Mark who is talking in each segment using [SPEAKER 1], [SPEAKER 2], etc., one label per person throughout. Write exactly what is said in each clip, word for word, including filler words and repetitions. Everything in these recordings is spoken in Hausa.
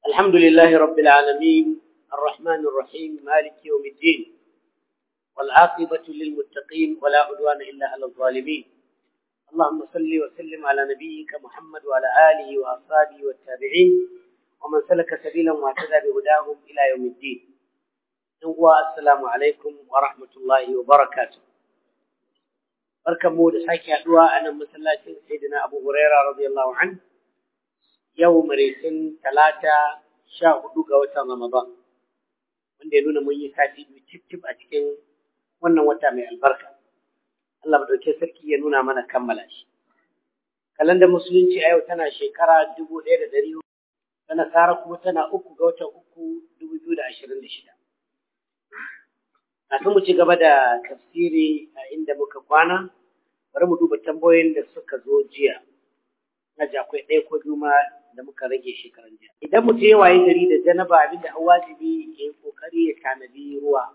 [SPEAKER 1] الحمد لله رب العالمين الرحمن الرحيم مالك يوم الدين والعاقبة للمتقين ولا عدوان إلا على الظالمين. اللهم صل وسلم على نبيك محمد وعلى آله وأصحابه والتابعين ومن سلك سبيلا واهتدى بهداهم إلى يوم الدين. السلام عليكم ورحمة الله وبركاته. barkanmu da sake haduwa a nan masallacin Sayyidina Abu Huraira radiyallahu anhu yau maraitin talata sha hudu ga watan Ramadan wanda ya nuna mun yi sati biyu cip a cikin wannan wata mai albarka. Allah madauke sarki ya nuna mana kammala shi. Kalandar musulunci a yau tana shekara dubu ɗaya da ɗari hudu, ta nasara kuma tana uku ga watan uku dubu biyu da ashirin da shida. Kafin mu ci gaba da tafsiri a inda muka kwana, bari mu duba tambayoyin da suka zo jiya. Na ji akwai ɗaya ko biyu ma da muka rage shekaran jiya. Idan mutum ya waye gari da janaba abinda an wajibi ya yi kokari ya tanadi ruwa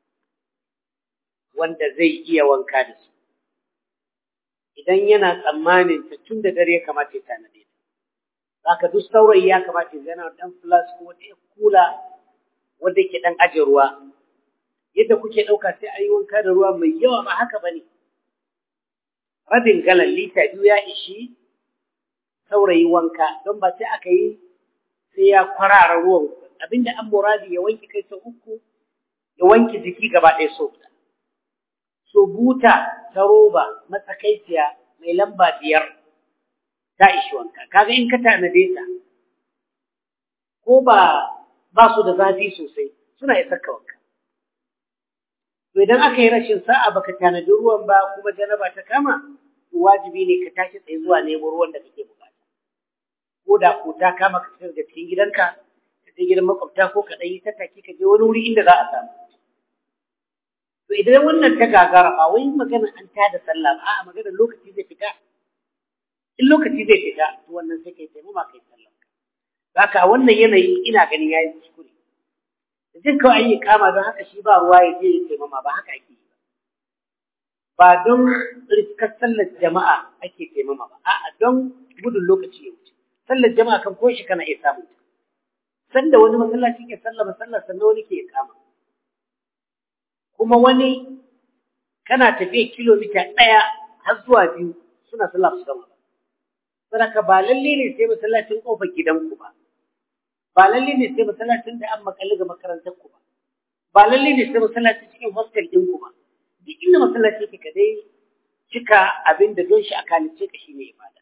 [SPEAKER 1] wanda zai iya wanka da su. Idan yana tsammanin ta tun da dare ya kamata ya tanade ta. Zaka duk saurayi ya kamata ya zana ɗan flas ko wata kula wanda ke ɗan aje ruwa. Yadda kuke ɗauka sai a yi wanka da ruwa mai yawa ba haka ba ne. Rabin galan lita biyu ya ishi saurayi wanka don ba sai aka yi sai ya kwarara ruwan. Abinda an muradi ya wanke kai sau uku, ya wanke jiki gaba ɗaya sau guda. So buta ta roba matsakaiciya mai lamba biyar ta ishi wanka. Kaga in ka tanade ta, ko ba ba su da zafi sosai suna isa ka wanka. To idan aka yi rashin sa'a baka tanadi ruwan ba kuma janaba ta kama, to wajibi ne ka tashi tsaye zuwa nemo ruwan da kake bukata. Ko da ko ta kama ka fitar da cikin gidanka, ka je gidan makwabta ko ka ɗan yi tattaki ka je wani wuri inda za a samu. To idan wannan ta gagara ba wai magana an tada sallah ba, a'a magana lokaci zai fita. In lokaci zai fita, to wannan sai kai taimama kai sallah. Haka a wannan yanayi ina ganin yayi kuskure. Jin kawai an yi kama don haka shi ba ruwa ya je ya taimama ba haka ake yi ba. Ba don riskar sallar jama'a ake taimama ba, a'a don gudun lokaci ya wuce. Sallar jama'a kan ko shi kana iya samun ta. Sanda wani masallaci ke sallama sallar sannan wani ke kama. Kuma wani kana tafiya kilomita ɗaya har zuwa biyu suna sallah su gama ba. Saboda ba lalle ne sai masallacin ƙofar gidanku ba. Ba lalle ne sai masallacin da an makalli ga makarantar ku ba. Ba lalle ne sai masallacin cikin hostel ɗin ku ba. Duk inda masallaci yake ka dai cika abin da don shi a kalice ka shine ibada.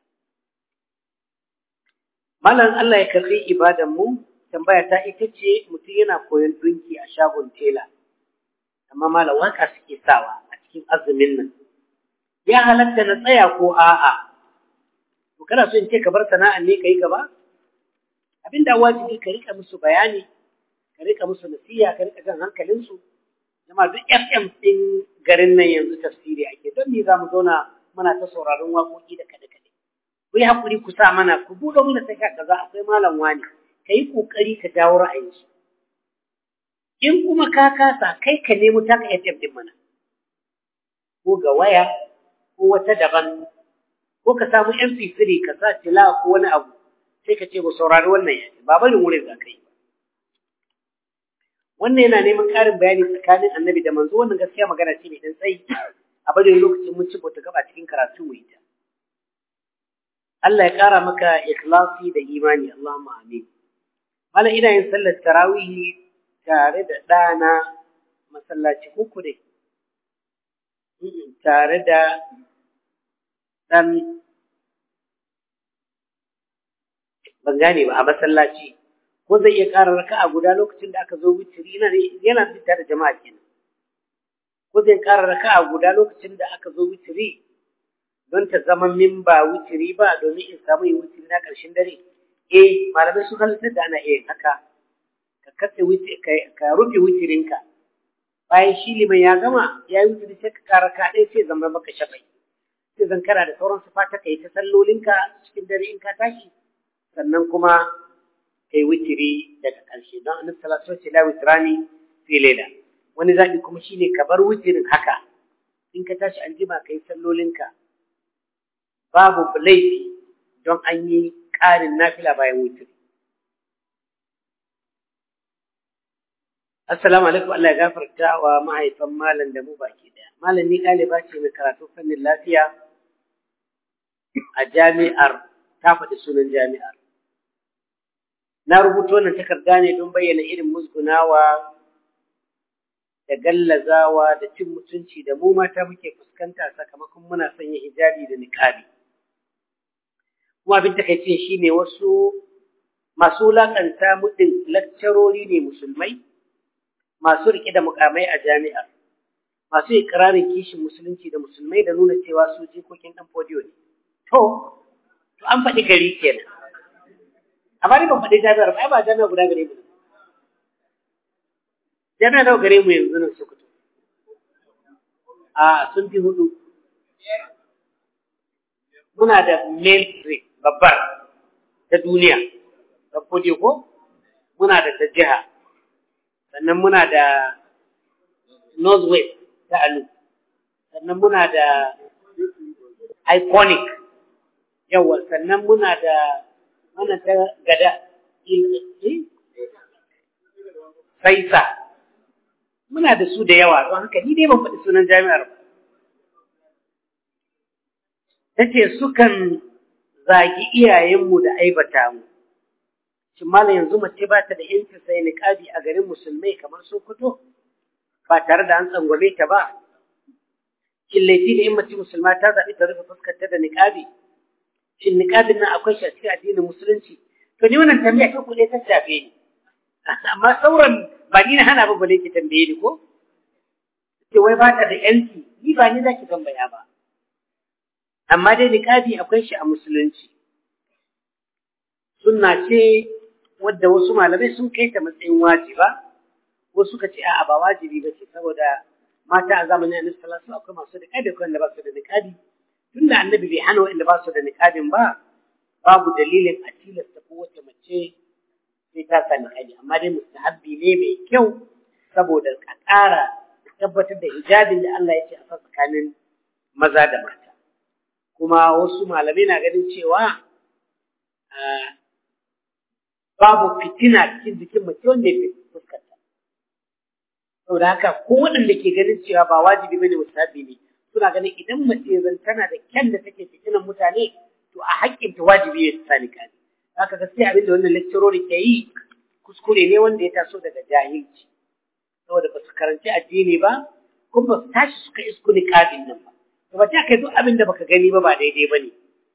[SPEAKER 1] Malam Allah ya karbi ibadan mu, tambaya ta ita ce mutum yana koyon dinki a shagon tela. Amma malam waka suke sawa a cikin azumin nan. Ya halatta na tsaya ko a'a? To kana so in ce ka bar sana'an ne kai gaba? Abinda wajibi ka rika musu bayani, ka rika musu nasiha, ka rika jan hankalinsu. Jama'a duk F M din garin nan yanzu tafsiri ake, don me za mu zauna muna ta sauraron waƙoƙi da kaɗe-kaɗe. Ku yi haƙuri ku sa mana, ku buɗe mana sai ka kaza akwai malam wani, ka yi ƙoƙari ka jawo ra'ayinsu. In kuma ka kasa kai ka nemo taka F M din mana, ko ga waya ko wata daban, ko ka samu M P three ka sa tilawa ko wani abu. Sai ka ce ba saurari wannan yanzu ba barin wurin za ka yi. Wannan yana neman ƙarin bayani tsakanin annabi da manzo, wannan gaskiya magana ce mai ɗan tsayi a bari lokacin mun ci bata gaba cikin karatu mu ita. Allah ya ƙara maka ikhlasi da imani, Allahumma amin. Mala ina yin sallar tarawih tare da ɗana masallaci uku dai. Tare da ɗan ban gane ba a masallaci ko zai iya ƙara raka'a guda lokacin da aka zo witiri yana yana fita da jama'a kenan ko zai ƙara raka'a guda lokacin da aka zo witiri don ta zama min ba witiri ba domin in samu yin witiri na ƙarshen dare. Eh malamai sun halittar da ana iya haka ka katse witiri ka rufe witirinka bayan shi liman ya gama ya yi witiri sai ka ƙara raka'a ɗaya sai zama maka shafai sai zan kana da sauran sifata ka yi ta sallolinka cikin dare in ka tashi sannan kuma kai witiri daga ƙarshe don annabi sallallahu alaihi wasallam la witrani fi layla. Wani zabi kuma shine ka bar witirin haka in ka tashi an jima kai sallolinka babu laifi don an yi ƙarin nafila bayan witiri. Assalamu alaikum, Allah ya gafarta wa mahaifan malam da mu baki daya. Malam ni ɗaliba ce mai karatu fannin lafiya a jami'ar, ta faɗi sunan jami'ar. Na rubuto wannan takarda ne don bayyana irin musgunawa da gallazawa da cin mutunci da mu mata muke fuskanta sakamakon muna sanya hijabi da niqabi. Kuma abin takaice shine wasu masu lakanta mudin lakcarori ne musulmai masu rike da mukamai a jami'ar, masu ikrarin kishin musulunci da musulmai da nuna cewa su jikokin dan fodiyo ne. To, to an faɗi gari kenan. Amma ni ban faɗi jami'ar ba, ai ba jami'a guda gare mu. Jami'a nawa gare mu yanzu nan Sokoto? A sun fi hudu. Muna da mainstream babbar ta duniya, ta fodiyo ko? Muna da ta jiha. Sannan muna da Northwest ta Alu, sannan muna da Iconic, yawa, sannan muna da wannan ta gada, Faisa, muna da su da yawa, don haka ni dai ban faɗi sunan jami'ar ba. Ta ce sukan zagi iyayenmu da aibata mu. Shin malam yanzu mace ba ta da yanci sai niqabi a garin musulmai kamar Sokoto ba tare da an tsangwame ta ba? Shin laifi ne in mace musulma ta zaɓi ta rufe fuskar ta da niqabi? Shin niqabin nan akwai shi a cikin addinin musulunci? To ni wannan tambaya ta kuɗe ta shafe ni. Amma sauran ba ni na hana ba bale ki tambaye ni ko? Ce wai ba ta da yanci, ni ba ni za ki tambaya ba. Amma dai niqabi akwai shi a musulunci. Sunna ce wadda wasu malamai sun kai ta matsayin wajiba, wasu suka ce a'a ba wajibi ba ce saboda mata a zamanin Annabi sallallahu alaihi wasallam akwai masu niqabi akwai wanda ba su da niqabi. Tunda Annabi bai hana wanda ba su da niqabin ba, babu dalilin a tilasta ko wata mace sai ta sa niqabi, amma dai mustahabbi ne mai kyau saboda a ƙara tabbatar da hijabin da Allah ya ce a tsakanin maza da mata. Kuma wasu malamai na ganin cewa babu fitina cikin jikin mace wanda ya fuskanta. Saboda haka ko waɗanda ke ganin cewa ba wajibi bane musabi ne, suna ganin idan mace zan tana da kyan da take fitinan mutane, to a haƙƙin ta wajibi ne ta sani kani. Haka gaskiya abin da wannan lecturer ke yi kuskure ne wanda ya taso daga jahilci. Saboda ba su karanci addini ba, kuma ba su tashi suka isku niqabin nan ba. To ba ta kai duk abin da baka gani ba ba daidai bane.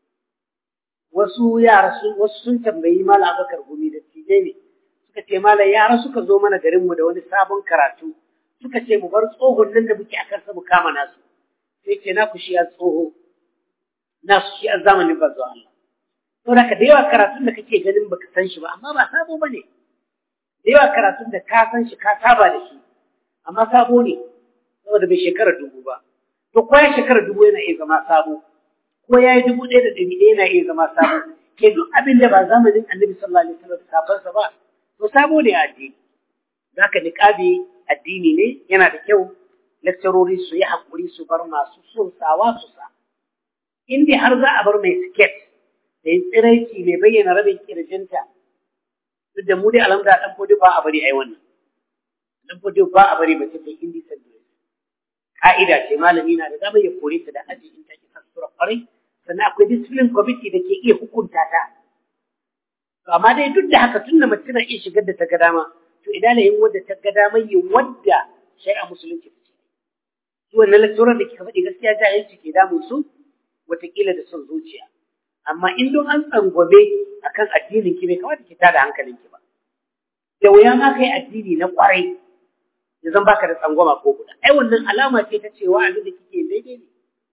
[SPEAKER 1] Wasu yara sun wasu sun tambayi Malam Abubakar Gumi da tije ne, suka ce Malam yara suka zo mana garin mu da wani sabon karatu, suka ce mu bar tsohon nan da muke akan sa mu kama nasu. Sai ce na ku shi a tsoho, na su shi a zamanin bazo Allah. To da ka da yawa karatun da kake ganin baka san shi ba, amma ba sabo bane. Da yawa karatun da ka san shi ka saba da shi, amma sabo ne saboda bai shekara dubu ba. To ko ya shekara dubu yana iya zama sabo. Ko ya yi dubu ɗaya da ɗari ɗaya yana iya zama sabo, ke duk abin da ba zamanin Annabi sallallahu alaihi wasallam sabansa ba, to sabo ne a addini. Zaka niqabi addini ne, yana da kyau lecturori su yi hakuri su bar masu son sawa su sa. In dai har za a bar mai siket da yin tsiraici mai bayyana rabin kirjinta, duk da mu dai alhamdulillah dan fodi ba a bari ai wannan. Dan fodi ba a bari mace ta indi sandure. Ka'ida ce malami na da dama ya kore ta da aji in ta ki sura kwarai. Sannan akwai discipline committee da ke iya hukunta ta. To amma dai duk da haka tunda mace na iya shigar da ta ga dama, to idan ne yin wadda ta ga dama yin wadda shari'a musulunci ta ce. Su wannan lecturer da kika faɗi gaskiya jahilci ke damun su, wataƙila da son zuciya. Amma in don an tsangwame akan addinin ki bai kamata ki tada hankalin ki ba. Da wuya ma kai addini na kwarai, ya zan baka da tsangwama ko guda. Ai wannan alama ce ta cewa abin da kike daidai ne.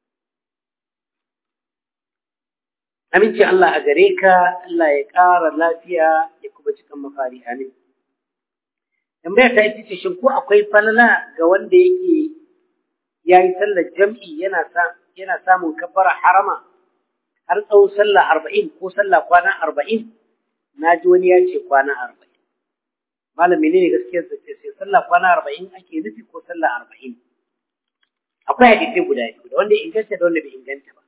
[SPEAKER 1] Aminci Allah a gare ka, Allah ya ƙara lafiya ya kuma cikin mafari amin. Tambaya ta ita ce shin ko akwai falala ga wanda yake yayi sallar jam'i yana sa yana samun kafara harama har tsawon sallah arba'in ko sallah kwana arba'in? Naji wani ya ce kwana arba'in. Malam menene gaskiyar sa ce sai sallah kwana arba'in ake nufi ko sallah arba'in? Akwai hadisi guda biyu da wanda inganta da wanda bai inganta ba.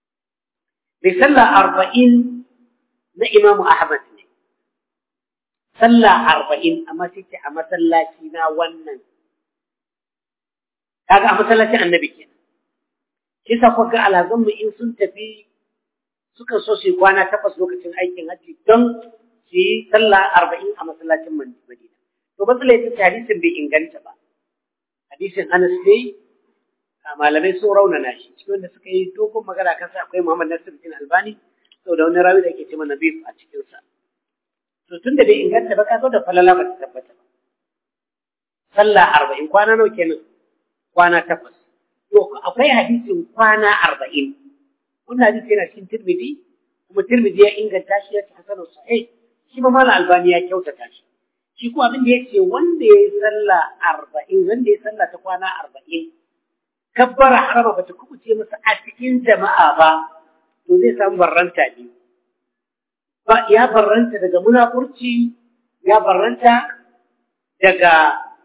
[SPEAKER 1] Mai sallah arba'in na Imam Ahmad ne, sallah arba'in amma sai ce a masallaci na wannan kaga a masallacin annabi kenan shi sa kuka ga alhazanmu in sun tafi sukan so su yi kwana takwas lokacin aikin hajji don su yi sallah arba'in a masallacin Madina. To matsala ita ce hadisin bai inganta ba. Hadisin Anas dai malamai sun raunana shi cikin wanda suka yi dogon magana kansa akwai Muhammad Nasiruddin Albani saboda wani rawi da ake ce mana bif a cikinsa. To tun da bai inganta ba kaga da falala ba ta tabbata ba. Sallah arba'in kwana nawa kenan? Kwana takwas. To akwai hadisin kwana arba'in. Wannan hadisi yana cikin Tirmidhi kuma Tirmidhi ya inganta shi ya ce hasanun sahih shi ma Malam Albani ya kyautata shi shi kuma abin da yace wanda yayi sallah arba'in wanda yayi sallah ta kwana arba'in kabbara harama bata kubuce masa a cikin jama'a ba to zai samu barranta biyu ba ya barranta daga munafurci ya barranta daga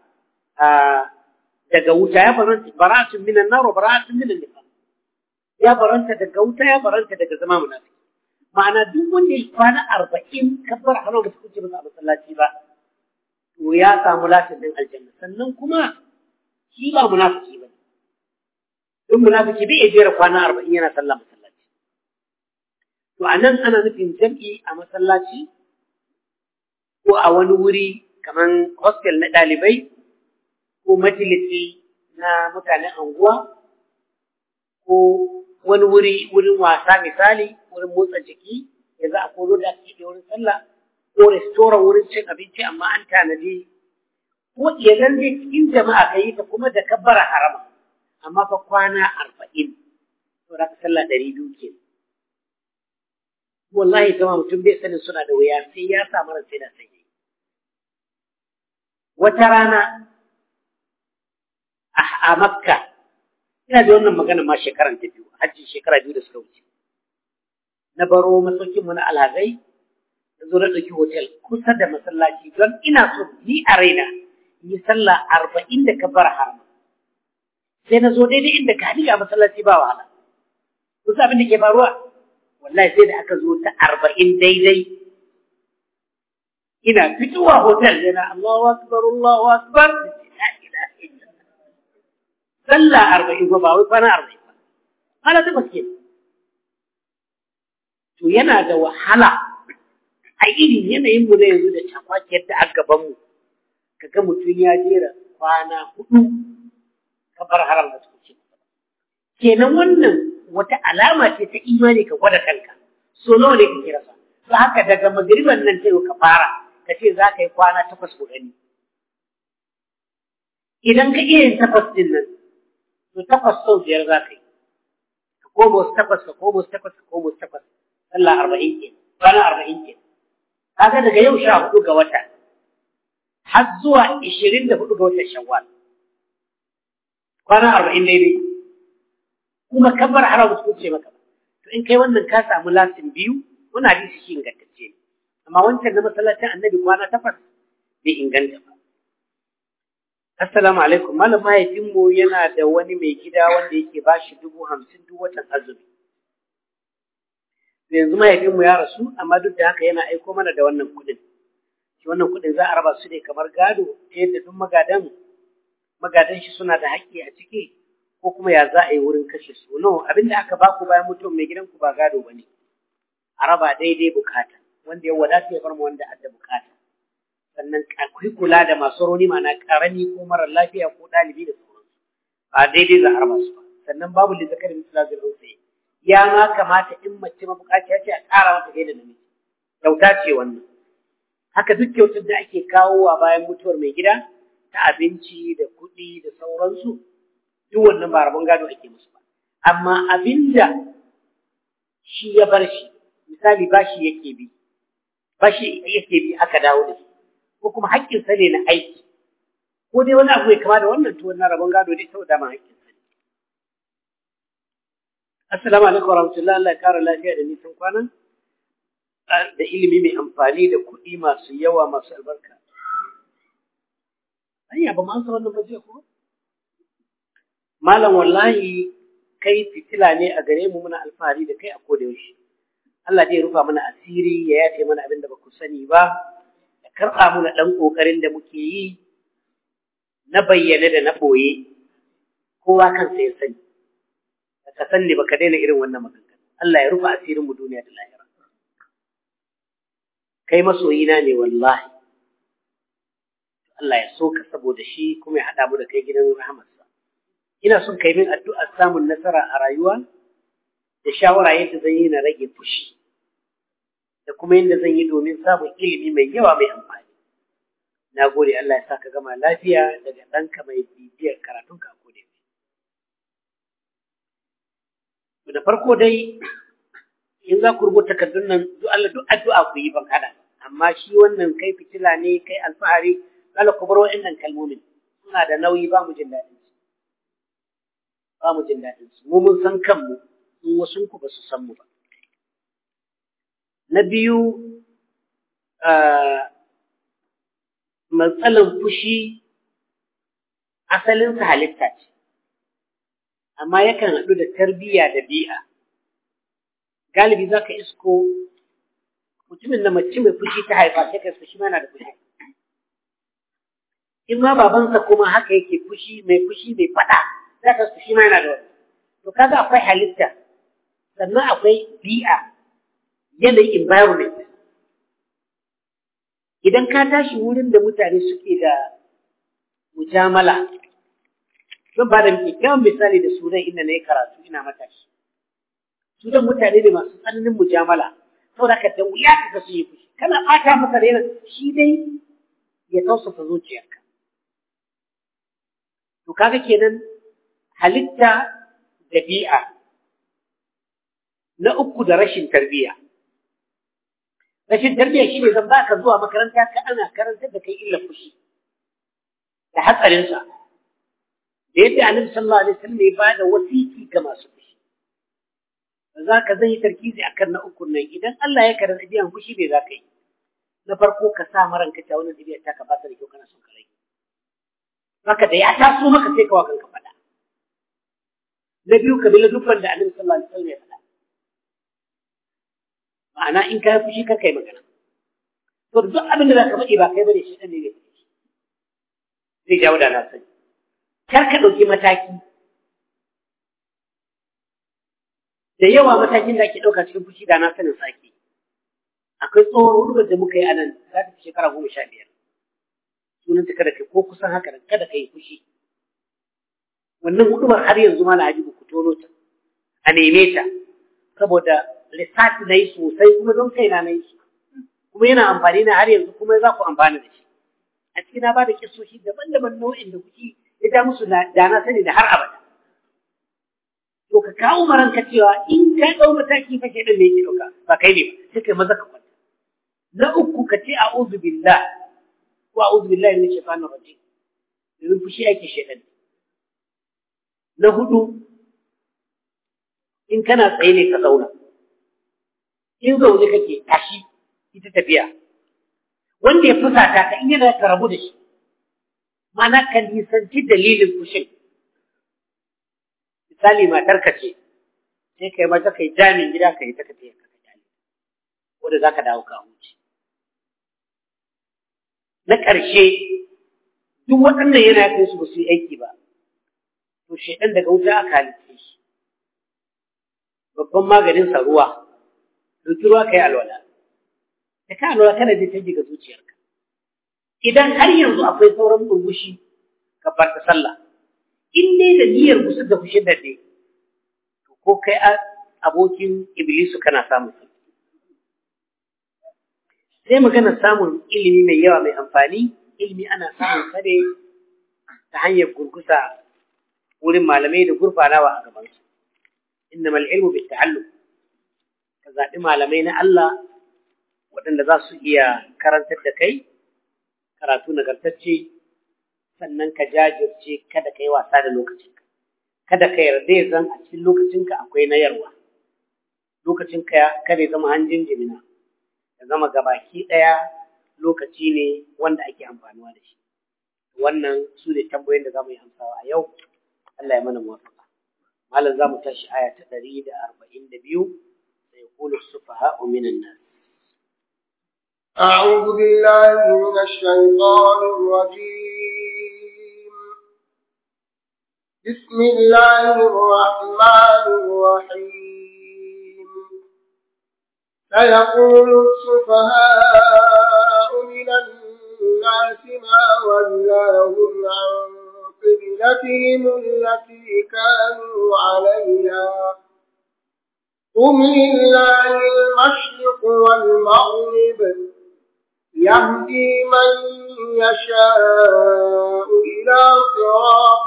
[SPEAKER 1] daga wuta ya barranta bara'atun minan nar wa bara'atun minan nifaq ya baranta daga wuta ya baranta daga zama munafiki ma'ana duk wanda ya kwana arba'in kabbar haram da kuke masa a masallaci ba to ya samu latin din aljanna sannan kuma shi ba munafiki ba duk munafiki bai jera kwana arba'in yana sallah masallaci to anan ana nufin jam'i a masallaci ko a wani wuri kaman hostel na dalibai ko majalisi na mutanen anguwa ko wani wuri wurin wasa misali wurin motsa jiki ya za a koro da ake wurin sallah ko restoran wurin cin abinci amma an tanadi ko idan dai cikin jama'a ka yi ta kuma da kabbara harama amma fa kwana arba'in to da ka sallah ɗari biyu ke wallahi kama mutum bai sanin suna da wuya sai ya samu ran sai da sai wata rana a makka ina da wannan magana ma shekaran ta biyu hajji shekara biyu da suka wuce na baro masaukin mu na alhazai da zo na ɗauki hotel kusa da masallaci don ina so ni a raina yi sallah arba'in da kabar harma sai na zo daidai inda ka haɗi a masallaci ba wahala kusa abin da ke faruwa wallahi sai da aka zo ta arba'in daidai ina fitowa hotel yana Allahu akbar Allahu akbar sallah arba'in ko ba wai kwana arba'in ba hala ta baske to yana da wahala a irin yanayin mu na yanzu da cakwakiyar da aka gaban mu kaga mutum ya jera kwana hudu kabar haram da suke kenan wannan wata alama ce ta imani ka gwada kanka so nawa ne kake rasa to haka daga magriban nan sai ka fara ka ce za ka yi kwana takwas ko gani idan ka iya yin takwas din nan to takwas sau biyar za ka yi ka koma wasu takwas ka koma wasu takwas ka koma wasu takwas sallah arba'in ke kwana arba'in ke kaga daga yau sha hudu ga wata har zuwa ishirin da hudu ga watan shawwal kwana arba'in daidai kuma kabbar haram su ce maka to in kai wannan ka samu lasin biyu wannan hadisi shi ingantacce ne amma wancan na masallacin annabi kwana takwas bai inganta ba assalamu alaikum malam mahaifinmu yana da wani mai gida wanda yake bashi dubu hamsin duk watan azumi yanzu mahaifinmu ya rasu amma duk da haka yana aiko mana da wannan kuɗin shi wannan kuɗin za a raba su ne kamar gado ta yadda duk magadan magadan shi suna da haƙƙi a ciki ko kuma ya za a yi wurin kashe su no abin da aka baku bayan mutum mai gidanku ba gado bane a raba daidai bukata wanda ya wadata ya bar mu wanda adda bukata sannan akwai kula da masu rauni mana karami ko mara lafiya ko ɗalibi da sauransu ba daidai za a raba su ba sannan babu lizakar misalazil unsayi ya ma kamata in mace mabukaciya ce a ƙara mata gaida namiji kyauta ce wannan haka duk kyautar da ake kawowa bayan mutuwar mai gida ta abinci da kuɗi da sauransu duk wannan ba rabon gado ake musu ba amma abinda shi ya bar shi misali bashi yake bi bashi yake bi aka dawo da shi ko kuma haƙƙin sa ne na aiki ko dai wani abu ya kama da wannan to wannan rabon gado dai saboda ma haƙƙin sa ne assalamu alaikum warahmatullahi Allah ya kara lafiya da nisan kwana da ilimi mai amfani da kuɗi masu yawa masu albarka ayya ba ma san wannan ba ko malam wallahi kai fitila ne a gare mu muna alfahari da kai a koda yaushe Allah zai rufa mana asiri ya yafe mana abin da ba ku sani ba karɓa mu na ɗan ƙoƙarin da muke yi na bayyane da na ɓoye kowa kansa ya sani ka sani ba ka daina irin wannan maganganu Allah ya rufa asirin mu duniya da lahira kai masoyina ne wallahi Allah ya so ka saboda shi kuma ya haɗa mu da kai gidan rahamarsa ina son kai min addu'a samun nasara a rayuwa da shawara yadda zan yi na rage fushi da kuma yadda zan yi domin samun ilimi mai yawa mai amfani na gode Allah ya sa ka gama lafiya daga ɗanka mai bibiyar karatunka a kode da farko dai in za ku rubuta takardun nan duk Allah duk addu'a ku yi ban hada amma shi wannan kai fitila ne kai alfahari kala ku bar wa'annan kalmomin suna da nauyi ba mu jin daɗin su ba mu jin daɗin su mu mun san kanmu in wasu ku ba su san mu ba na biyu matsalan fushi asalinsa halitta ce amma yakan haɗu da tarbiyya da bi'a galibi za ka isko mutumin da mace mai fushi ta haifa sai ka fushi mana da fushi in ma babansa kuma haka yake fushi mai fushi mai faɗa za ka fushi mana da wani to kaga akwai halitta sannan akwai bi'a yanayin environment idan ka tashi wurin da mutane suke da mujamala zan ba da kyakkyawan misali da sudan inda na yi karatu ina matashi sudan mutane ne masu tsananin mujamala saboda ka da wuya ka ga su yi fushi kana ɓata masa rena shi dai ya tausasa zuciyarka to kaga kenan halitta da bi'a na uku da rashin tarbiyya rashin tarbiyya shi ne zan baka zuwa makaranta ka ana karantar da kai illa fushi da hatsarinsa da yadda annabi sallallahu alaihi wasallam ya bada wasiki ga masu fushi za ka zan yi tarkizi akan na uku nan idan Allah ya karanta biyan fushi bai za ka yi na farko ka sa maranka ta wannan ɗabi'a ta ka ba ta da kyau kana son ka rage haka da ya taso maka sai ka wa kanka faɗa na biyu ka bi dukkan da annabi sallallahu alaihi wasallam ya faɗa ma'ana in ka yi fushi kar kai magana to duk abin da za ka faɗi ba kai bane shi ɗan ne ne zai jawo da na sani kar ka ɗauki mataki da yawa matakin da ake ɗauka cikin fushi da na sanin sake akwai tsohon rubar da muka yi a nan za ta fi shekara goma sha biyar sunanta kada kai ko kusan haka nan kada ka yi fushi wannan hudubar har yanzu ma na haji ku tono ta a neme ta saboda lissafi na yi sosai kuma don kaina na yi shi kuma yana amfani na har yanzu kuma za ku amfana da shi a cikin na ba da kisoshi daban-daban nau'in da kuke ya ja musu da na sani da har abada to ka kawo maranka cewa in ka ɗau mataki fa ke ɗan ne yake ɗauka ba kai ne ba sai kai maza ka kwanta na uku ka ce a'udhu billah ko a'udhu billahi minash shaitanir rajim domin fushi ake shaitan na hudu in kana tsaye ne ka zauna in zaune kake tashi ita tafiya wanda ya fusata ka in yana ka rabu da shi ma'ana ka nisanci dalilin fushin misali matarka ce sai kai mata kai jami'in gida ka yi ta tafiya ka jami wanda za ka dawo ka huce na ƙarshe duk waɗannan yana kai su ba su yi aiki ba to shaidan daga wuta aka halitta shi babban maganin sa ruwa dauki ruwa kai alwala da ka alwala kana da canji ga zuciyarka idan har yanzu akwai sauran burbushi ka bar ta sallah in dai da niyyar gusar da fushin da dai to ko kai abokin iblisu kana samun sa sai magana samun ilimi mai yawa mai amfani ilimi ana samun sa ne ta hanyar gurgusa wurin malamai da gurfanawa a gaban su innamal ilmu bit ta'allum ka zaɓi malamai na Allah waɗanda za su iya karantar da kai karatu nagartacce sannan ka jajirce kada ka yi wasa da lokacinka kada ka yarda ya zan a cikin lokacinka akwai nayarwa lokacinka kada ya zama hanjin jimina ya zama gabaki ɗaya lokaci ne wanda ake amfanuwa da shi wannan su ne tambayoyin da za mu yi amsawa a yau Allah ya mana muwafaka malam za mu tashi aya ta ɗari da arba'in da biyu sai yaqulu sufaha'u minan nas
[SPEAKER 2] أعوذ بالله من الشيطان الرجيم بسم الله الرحمن الرحيم سيقول السفهاء من الناس ما ولاهم عن قبلتهم التي كانوا عليها قل لله المشرق والمغرب يهدي من يشاء إلى صراط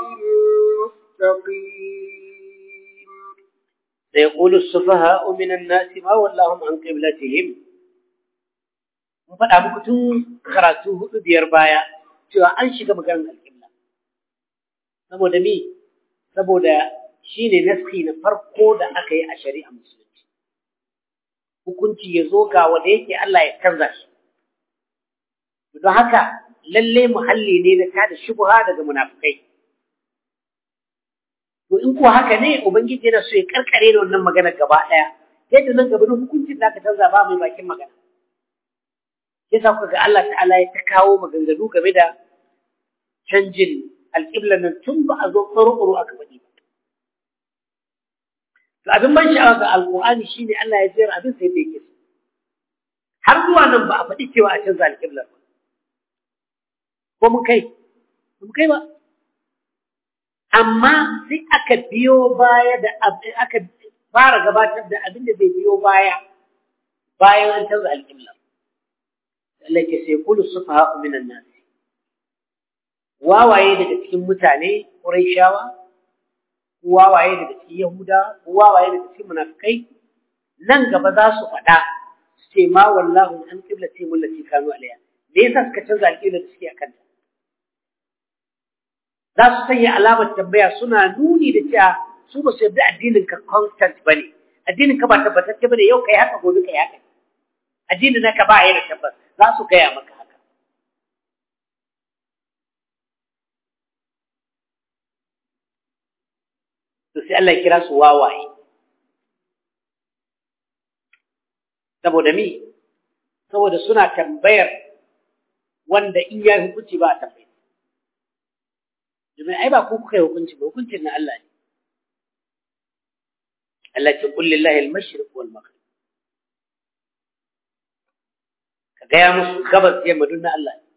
[SPEAKER 2] مستقيم
[SPEAKER 1] سيقول السفهاء من الناس ما ولاهم عن قبلتهم mun faɗa muku tun karatu hudu biyar baya cewa an shiga maganar alƙibla saboda me saboda shine naski na farko da aka yi a shari'a musulunci hukunci ya zo ga wanda yake Allah ya canza shi don haka lalle muhalli ne na tada shubha daga munafikai to in ko haka ne ubangiji yana so ya karkare da wannan magana gaba daya yadda nan gaba hukuncin da aka canza ba mai bakin magana yasa kuka ga Allah ta'ala ya ta kawo maganganu game da canjin alƙibla nan tun ba a zo tsaro aka faɗi ba to abin ban sha'awa ga alƙur'ani shine Allah ya jira abin sai da yake har zuwa nan ba a faɗi cewa a canza alƙiblar ba ko mun kai mun kai ba amma sai aka biyo baya da aka fara gabatar da abin da zai biyo baya bayan an canza alƙiblar Allah ke sai kullu sufaha minan nas wawaye daga cikin mutane Qurayshawa wawaye daga cikin Yahuda wawaye daga cikin munafikai nan gaba za su faɗa su ce ma wallahu an qiblati mullati kanu alayha me yasa suka canza alƙiblar da suke akan ta za su sanya alamar tambaya suna nuni da cewa su ba su yarda addinin ka constant bane addinin ka ba tabbatacce bane yau kai haka gobe kai haka addinin naka ba yana tabbas za su gaya maka haka to sai Allah ya kira su wawaye saboda mi saboda suna tambayar wanda in ya hukunci ba a tambaye domin ai ba ku kuka yi hukunci ba hukuncin na Allah ne Allah ce kulli lillahi al-mashriq wal maghrib ka gaya musu gabas yamma dun na Allah ne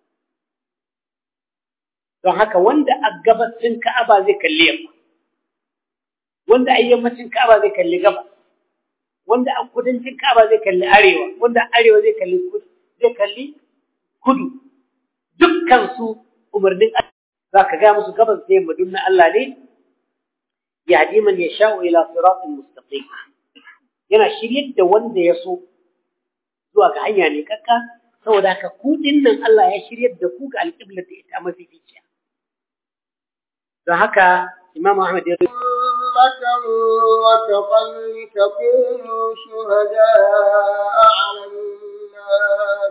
[SPEAKER 1] don haka wanda a gabacin Ka'aba zai kalli yamma wanda a yammacin Ka'aba zai kalli gabas wanda a kudancin Ka'aba zai kalli arewa wanda a arewa zai kalli kudu zai kalli kudu dukkan su umarnin zaka ga musu gabas da yamma dunna Allah ne yahdi man yasha'u ila siratin mustaqim yana shiryar da wanda ya so zuwa ga hanya ne kakka saboda haka ku dinnan Allah ya shiryar da ku ga alqibla da ita mafi ficiya don haka Imam Ahmad ya
[SPEAKER 2] وتقل تكونوا شهداء على الناس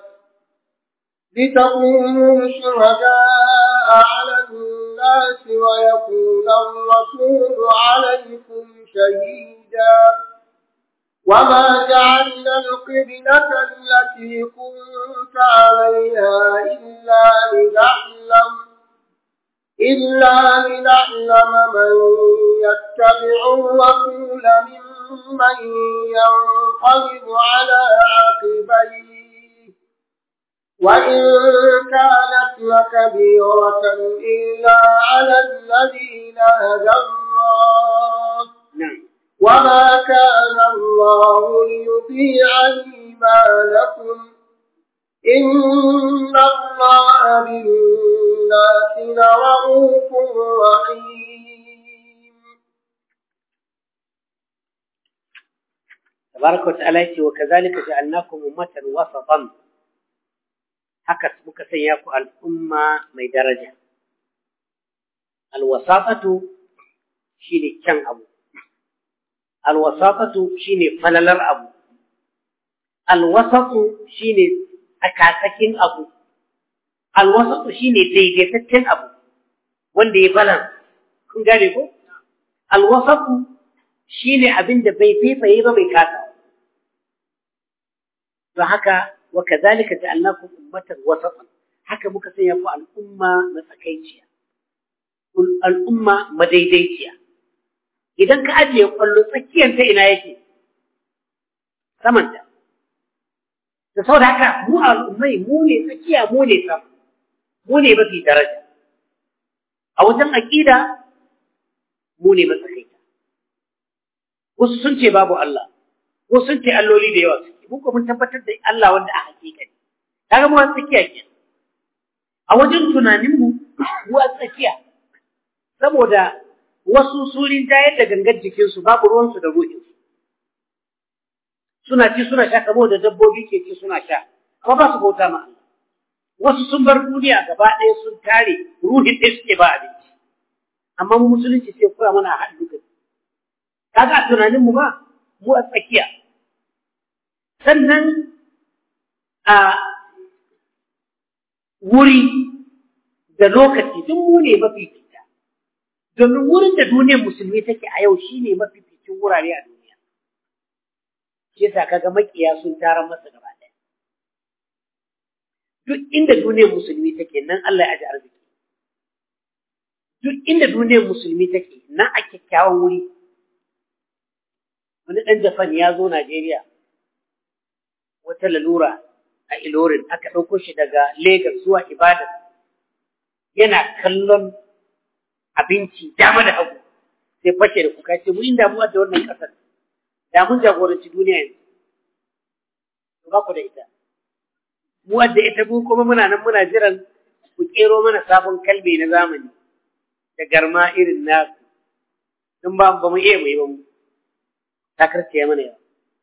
[SPEAKER 2] لتكونوا شهداء على الناس ويكون الرسول عليكم شهيدا وما جعلنا القبلة التي كنت عليها إلا لنعلم إلا لنعلم من يتبع الرسول ممن ينقلب على عقبيه وإن كانت لكبيرة إلا على الذين هدى الله وما كان الله ليضيع إيمانكم إن الله بالناس لرؤوف رحيم
[SPEAKER 1] تبارك وتعالى وكذلك جعلناكم أمة وسطا haka muka sanya ku al'umma mai daraja alwasatatu shine kyan abu alwasatatu shine falalar abu alwasatu shine akatakin abu alwasatu shine daidaitaccen abu wanda ya balance kun gane ko alwasatu shine abin da bai fifaye ba bai kasa don haka wa kadhalika ja'alnakum ummatan wasatan haka muka sanya ku al'umma matsakaiciya al'umma madaidaiciya idan ka ajiye kwallo tsakiyar ta ina yake samanta da saboda haka mu al'ummai mu ne tsakiya mu ne sama mu ne mafi daraja a wajen aqida mu ne matsakaita wasu sun ce babu Allah wasu sun ce alloli da yawa suke mu ko mun tabbatar da Allah wanda a hakika ne kaga mu a tsakiya ke a wajen tunanin mu mu a tsakiya saboda wasu surin tayar da gangar jikin su babu ruwan su da ruhin su suna ci suna sha kamar da dabbobi ke ci suna sha amma ba su bauta ma Allah wasu sun bar duniya gaba ɗaya sun tare ruhin ɗaya suke ba abinci amma mu musulunci sai kura mana a haɗu duka kaga a tunanin mu ba mu a tsakiya sannan a wuri da lokaci duk mu ne mafifita domin wurin da duniyar musulmi take a yau shine mafificin wurare a duniya shi yasa kaga makiya sun tarar masa gaba ɗaya duk inda duniyar musulmi take nan Allah ya aje arziki duk inda duniyar musulmi take nan a kyakkyawan wuri wani ɗan Japan ya zo Najeriya wata lalura a Ilorin aka ɗauko shi daga Lagos zuwa Ibadan yana kallon abinci dama da hagu sai fashe da kuka ce mu inda mu da wannan ƙasar da mun jagoranci duniya yanzu ba ku da ita mu da ita mu kuma muna nan muna jiran ku kero mana sabon kalbe na zamani da garma irin nasu don ba ba mu iya mu yi ba mu takarce mana yawa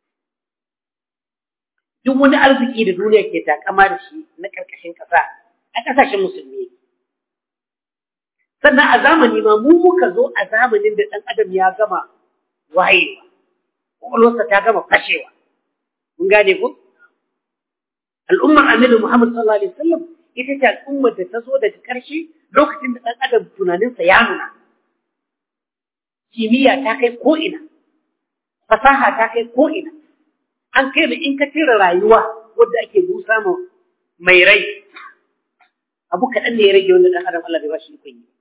[SPEAKER 1] duk wani arziki da duniya ke takama da shi na karkashin kasa a kasashen musulmi sannan a zamani ma mu muka zo a zamanin da dan adam ya gama wayewa kwakwalwarsa ta gama fashewa mun gane ko al'ummar annabi Muhammad sallallahu alaihi wasallam ita ce al'ummar da ta zo daga ƙarshe lokacin da dan adam tunaninsa ya nuna kimiyya ta kai ko ina fasaha ta kai ko ina an kai da in ka tira rayuwa wadda ake busa ma mai rai abu kaɗan ne ya rage wanda ɗan adam Allah bai ba shi ikon yi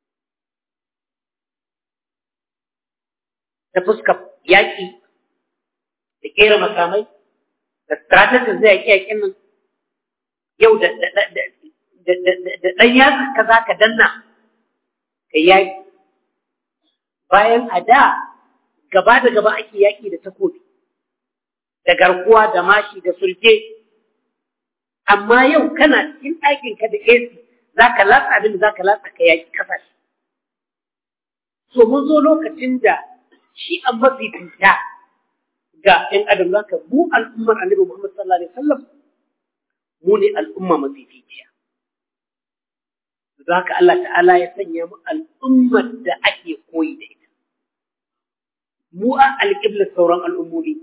[SPEAKER 1] ta fuskar yaƙi da ƙera makamai da strategies zai yaƙi yaƙin nan yau da ɗan yatsa ka za ka danna ka yaƙi bayan a da gaba da gaba ake yaƙi da takobi da garkuwa da mashi da sulke amma yau kana cikin ɗakin ka da A C zaka latsa abin da zaka latsa ka yaƙi kasashe so mun zo lokacin da shi an mafi fita ga ɗan adam zaka mu al'ummar annabi Muhammad sallallahu alaihi wasallam mu ne al'umma mafi fitiya don haka Allah ta'ala ya sanya mu al'ummar da ake koyi da ita mu a alƙiblar sauran al'ummomi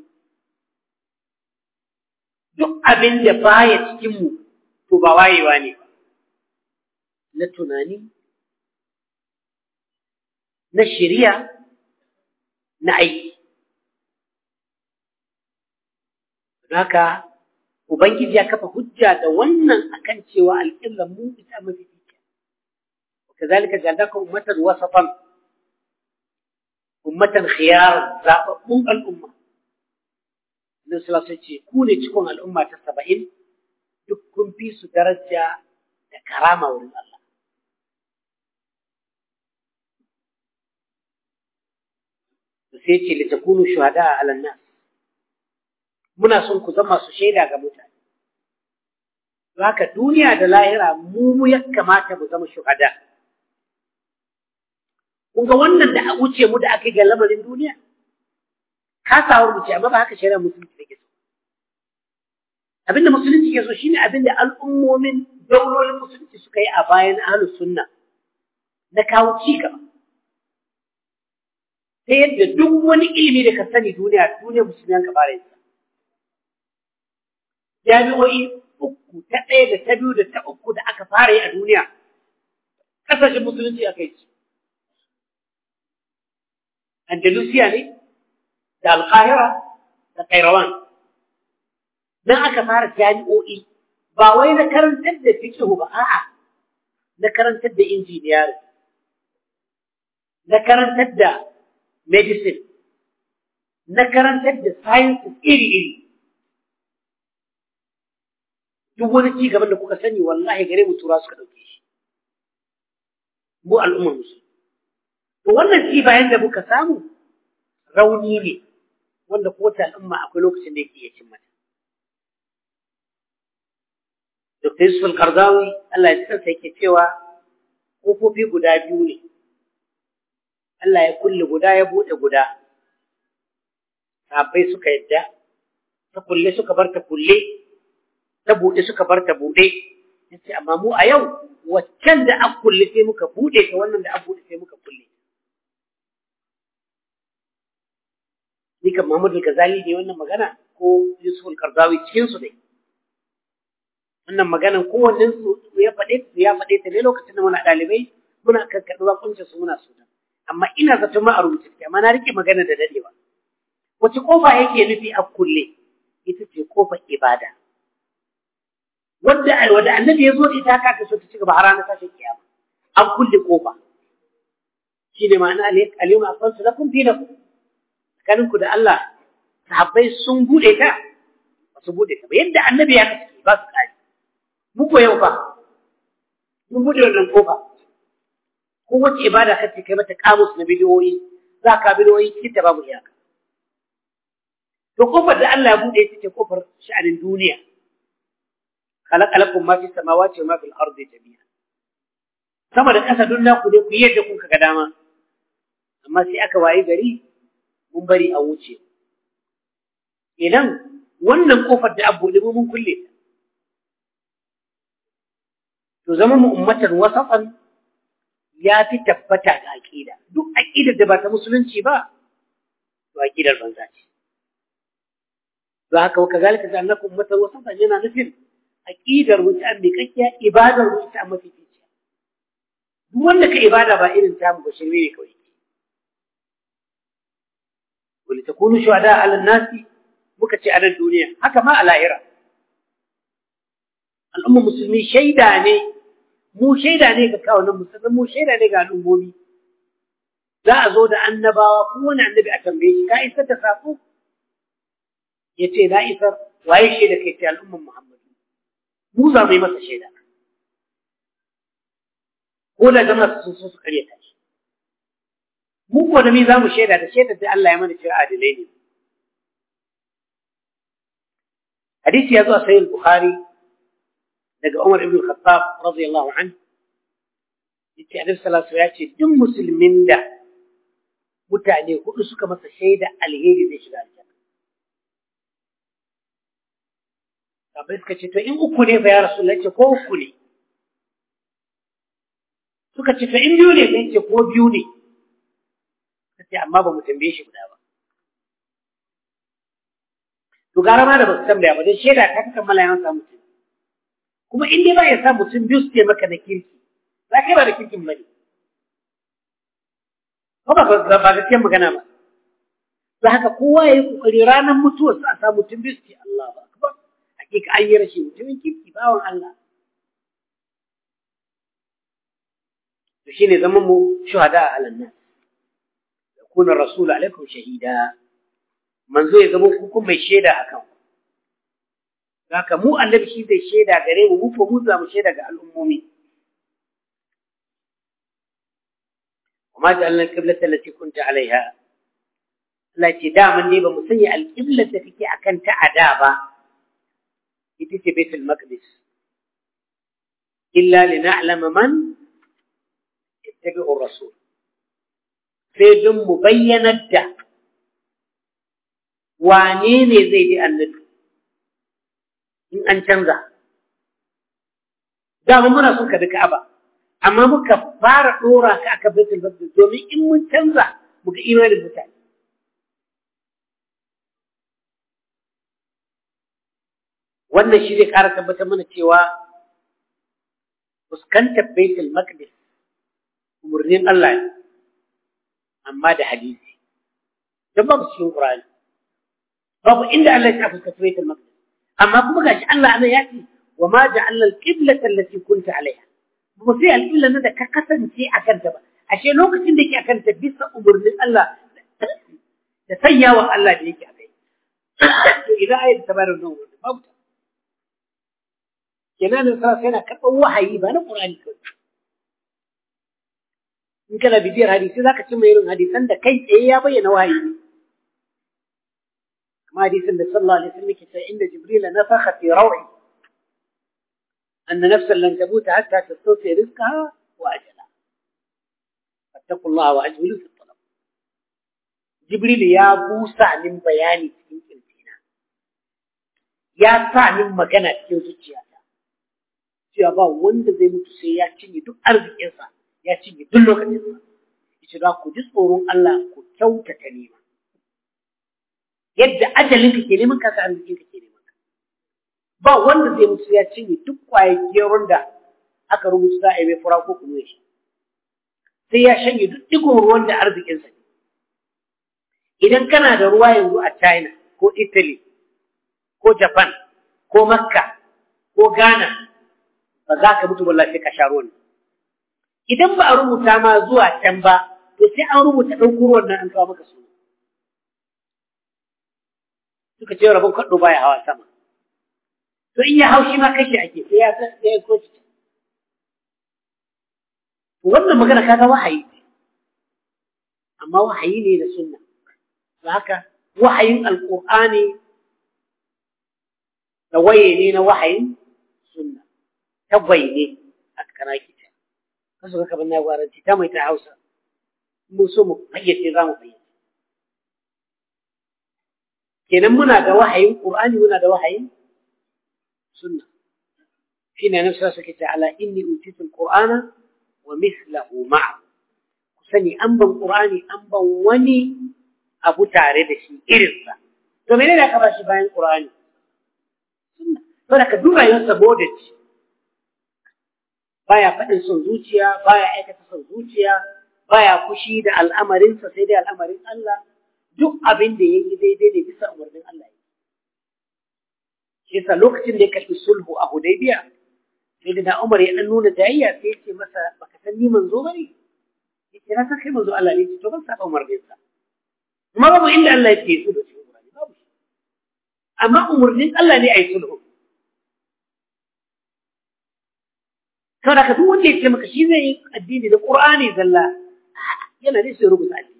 [SPEAKER 1] duk abin da baya cikin mu to ba wayewa ne ba na tunani na shari'a na aiki haka ubangiji ya kafa hujja da wannan akan cewa alƙiblar mu ita mafi fitiya kazalika ja'alnaka ummatan wasatan ummatan khiyar zababbun al'umma Nabi sallallahu alaihi wasallam ce ku ne cikin al'umma ta saba'in duk kun fi su daraja da karama wurin Allah sai ce li takunu shuhada ala nas muna son ku zama su shaida ga mutane haka duniya da lahira mu mu ya kamata mu zama shuhada kun ga wannan da a wuce mu da aka ga lamarin duniya ka sawo mu ce amma ba haka shari'a musulunci take so abinda musulunci ke so shine abinda al'ummomin daulolin musulunci suka yi a bayan ahlus sunna na kawo ci gaba ta yadda duk wani ilimi da ka sani duniya duniya musulmi ka fara yin sa jami'o'i uku ta ɗaya da ta biyu da ta uku da aka fara yi a duniya ƙasashen musulunci aka yi su Andalusiya ne da Alƙahira da Kairawan dan aka fara jami'o'i ba wai na karantar da fiqh ba a'a na karantar da engineering na karantar da medicine na karantar da science iri-iri duk wani ci gaban da kuka sani wallahi gare mu tura suka dauke shi mu al'ummar musulmi to wannan ci bayan da muka samu rauni ne wanda kowace al'umma akwai lokacin da yake iya cin mata Doctor Yusuf Al-Qaradawi Allah ya tsara yake cewa kofofi guda biyu ne Allah ya kulle guda ya bude guda sahabbai suka yadda ta kulle suka bar ta kulle ta bude suka bar ta bude yace amma mu a yau waccan da an kulle sai muka bude ta wannan da an bude sai muka kulle ni kan Muhammad al-Ghazali ne wannan magana ko Yusuf al-Qaradawi cikin su dai wannan maganan kowannen su ya fade ya fade ta ne lokacin da muna dalibai muna kakkaɗu bakuncin su muna so amma ina zaton ma a rubuce amma na rike magana da dadewa wace kofa yake nufi a kulle ita ce kofar ibada wanda wanda annabi yazo da ita kaka so ta ci gaba har ranar tashin kiyama an kulle kofa shine ma'ana al-yawma aqbaltu lakum dinakum kaninku da Allah sahabbai sun bude ta ba su bude ta ba yadda annabi ya kace ba su kai mu ko yau ba mun bude wannan kofa ko wace ibada kace kai mata kamus na bidiyoyi za ka bidiyoyi cikin ta babu iyaka to kofar da Allah ya bude ita ce kofar sha'anin duniya khalaqa lakum ma fis samawati wa ma fil ardi jami'a sama da kasa dunna ku dai ku yadda kun kaga dama amma sai aka wayi gari mun bari a wuce idan wannan kofar da abu limu mun kulle ta to zama mu ummatan wasatan ya fi tabbata ga aqida duk aqidar da ba ta musulunci ba to aqidar banza ce haka kazalika annakum ummatan wasatan yana nufin aqidar muta'ammikakkiya ibadar muta'ammikiya duk wanda ka ibada ba irin ta mu bashirwe ne kawai wali takunu shuhada ala nasi muka ce a nan duniya haka ma a lahira al'umma musulmi shaida ne mu shaida ne ga kawunan musulmi mu shaida ne ga al'ummomi za a zo da annabawa ko wani annabi a tambaye shi ka isar da sako yace na isar waye shaida kai ce al'umman Muhammad mu za mu yi masa shaida ko da jama'a sun so su kare ta shi mu ko da mi za mu shaida da shaida da Allah ya mana cewa adilai ne hadisi ya zo a sahih bukhari daga Umar ibn Khattab radiyallahu anhu yace Annabi sallallahu alaihi wasallam ya ce duk musulmin da mutane hudu suka masa shaida alheri zai shiga aljanna sabai suka ce to in uku ne fa ya rasulullahi ce ko uku ne suka ce to in biyu ne sai ce ko biyu ne sai amma ba mu tambaye shi guda ba to gara ma da ba su tambaya ba dan shaida ta kammala ya samu mutum kuma in dai ba ya sa mutum biyu su ce maka da kirki za ka ba da kirkin bane ko ba ba gaskiyar magana ba za haka kowa ya yi kokari ranar mutuwar sa a sa mutum biyu su ce Allahu akbar hakika an yi rashi mutumin kirki bawan Allah to shine zaman mu shuhada ala nas yakuna rasul alaikum shahida manzo ya zama hukun mai shaida akan haka mu annabi shi zai shaida gare mu mu ko mu za mu shaida ga al'ummomi وما جعلنا القبلة التي كنت عليها التي دائما دي بمسني القبلة التي أكنت عدابا في بيت المقدس إلا لنعلم من يتبع الرسول في دم مبينة دا وانيني زي دي الندو إن أنشنزا دائما منا سنك بكعبا amma muka fara dora ka aka baitul maqdis domin in mun canza muka imanin mutane wannan shi zai ƙara tabbatar mana cewa fuskantar baitul maqdis umurnin Allah ne amma da hadisi dan babu cikin Qur'ani babu inda Allah ya fuskanta baitul maqdis amma kuma gashi Allah ana ya ce wa ma ja'alna al-qiblata allati kunta 'alayha ba sai al-qibla nan da ka kasance akan ta ba ashe lokacin da yake akan ta bisa umurnin Allah da sayyawa Allah da yake akai to idan ayat tabarar nan babu kenan sai yana karɓar wahayi ba na Qur'ani kawai in kana bibiyar hadisi zaka cimma irin hadisan da kai tsaye ya bayyana wahayi كما حديث النبي صلى الله عليه وسلم إن جبريل نفخ في روعي أن نفسا لن تموت حتى تستوفي رزقها وأجلها فاتقوا الله وأجملوا في الطلب جبريل يا بوسع من بياني في كلمتنا يا سع من مكانة كيوزوتشياتا يا با وند زي mutu sai ya cinye duk arzikinsa ya cinye duk lokacinsa yace da ku ji tsoron Allah ku kyautata nima yadda ajalinka ke neman ka ka arzikinka ke neman ka ba wanda zai mutu ya cinye duk kwayayyar da aka rubuta za a yi mai fura ko kuma shi sai ya shanye duk digon ruwan da arzikinsa ne idan kana da ruwa yanzu a China ko Italy ko Japan ko Makka ko Ghana ba za ka mutu wallahi sai ka sha ruwan idan ba a rubuta ma zuwa can ba to sai an rubuta ɗauko ruwan nan an kawo maka su suka ce rabon kaɗo baya hawa sama to in ya haushi ma kashi ake sai ya san sai ya koci wannan magana kaga wahayi amma wahayi ne da sunna haka wahayin alqur'ani da waye ne na wahayin sunna tabbai ne aka kana kita kaso ka banna gwaranci ta mai ta Hausa mun so mu fayyace za mu fayyace kenan muna da wahayin Qur'ani muna da wahayin sunna shine nan sai suke ce ala inni utitul qur'ana wa mithluhu ma'a kusani an ban Qur'ani an ban wani abu tare da shi irin sa to menene aka ba shi bayan Qur'ani sunna to da ka duba yin saboda ci baya fadin son zuciya baya aikata son zuciya baya kushi da al'amarin sa sai dai al'amarin Allah duk abin da yake daidai ne bisa umarnin Allah shi yasa lokacin da ya kalli sulhu a Hudaybiya sai da Umar ya dan nuna tayayya sai ya ce masa baka san ni manzo bane yace na san kai manzo Allah ne to ban saba umarnin sa kuma babu inda Allah yake so da shi babu amma umarnin Allah ne ai sulhu kada ka duk wanda ya ce maka shi zai yi addini da Qur'ani zalla yana ne sai rubuta addini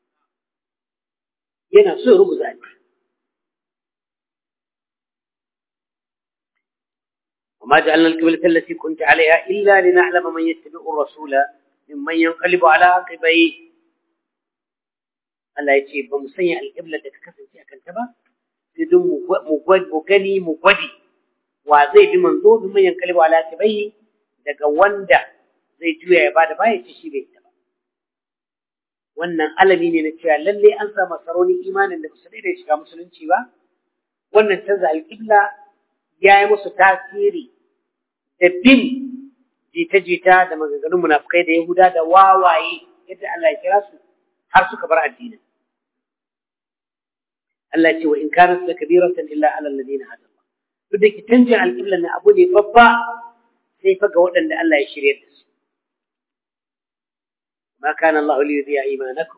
[SPEAKER 1] yana so ya rubuta addini وما جعلنا القبلة التي كنت عليها إلا لنعلم من يتبع الرسول ممن ينقلب على عقبيه Allah ya ce ba mu sanya alƙiblar da ta kasance a kanta ba sai don mu gani mu gwadi wa zai bi manzo bi manyan kalibu ala tabayyi daga wanda zai juya ya bada baya ce shi bai ta ba wannan alami ne na cewa lalle an samu saroni imanin da su daidai shiga musulunci ba wannan canza alƙibla ya yi musu tasiri da bin jita-jita da maganganun munafukai da Yahuda da wawaye yadda Allah ya kira su har suka bar addinin. Allah ya ce wa in kanat la kabiratan illa ala alladhina hada Allah. Duk da ki canjin alƙibla na abu ne babba sai fa ga waɗanda Allah ya shirye da su. Ma kana Allah li yudhi'a imanakum.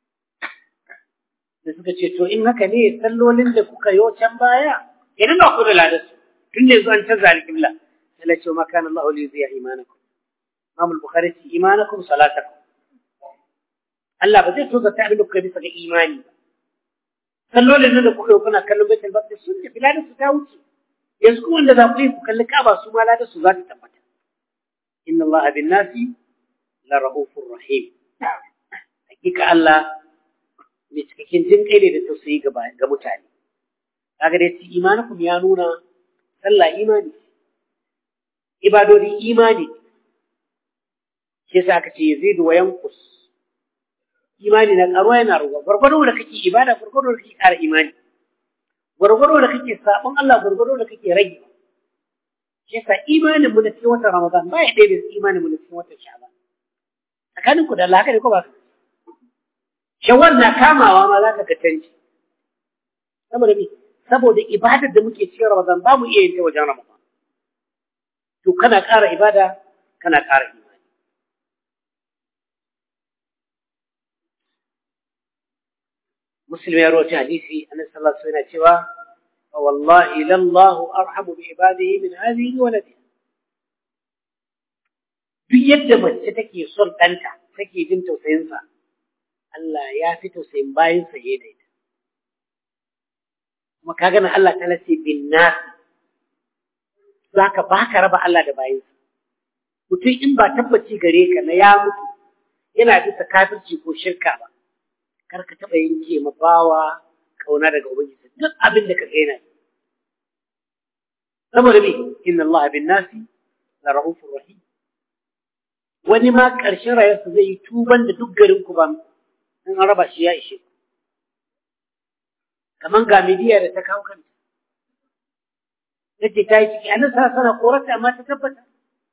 [SPEAKER 1] Da suka ce to in haka ne sallolin da kuka yo can baya idan ba ku da ladarsu tun da yanzu an canza alƙibla. sai la ce ma kana Allah li yudhi'a imanakum. Imam al-Bukhari ce imanakum salatakum. Allah ba zai so zata abin da kuka bisa ga imani ba. Sallolin nan da kuka yi kuna kallon Baitul Maqdis sun tafi ladar su ta wuce. Yanzu kuma wanda za ku yi ku kalli Ka'aba su ma ladar su za ta tabbata. Inna Allah bin nasi la rahufur rahim. Hakika Allah mai cikakken jin kai ne da tausayi ga ga mutane. Kaga dai ci imanukum ya nuna sallah imani. Ibadodi imani. Shi yasa aka ce yazidu wa yanqus. Imani na ƙaruwa yana ruwa gwargwado da kake ibada gwargwado da kake ƙara imani gwargwado da kake sabon Allah gwargwado da kake rage shi yasa imanin mu da cikin watan Ramadan ba ya ɗaya da imanin mu da cikin watan Sha'ban tsakanin ku da Allah haka ne ko ba Shawwal na kamawa ma zaka ga canji saboda me saboda ibadar da muke cikin Ramadan ba mu iya yin ta wajen Ramadan to kana ƙara ibada kana ƙara imani Muslim ya rawaita hadisi annabi sallallahu alaihi wasallam cewa wallahi lallahu arhamu bi ibadihi min hadhihi waladiha duk yadda mace take son ɗanta take jin tausayinsa Allah ya fi tausayin bayinsa ya da ita kuma ka gana Allah ta lace bin nasi za ka ba ka raba Allah da bayinsa mutum in ba tabbaci gare ka na ya mutu yana bisa kafirci ko shirka ba kar ka taɓa yanke ma bawa kauna daga ubangiji duk abin da ka gaina saboda me inna Allah bin nasi la ra'ufur rahim wani ma ƙarshen rayuwarsa zai yi tuban da duk garin ku ba in an raba shi ya ishe ku kaman ga midiya da ta kawo kanta yace ta yi ciki anan sa sana korata amma ta tabbata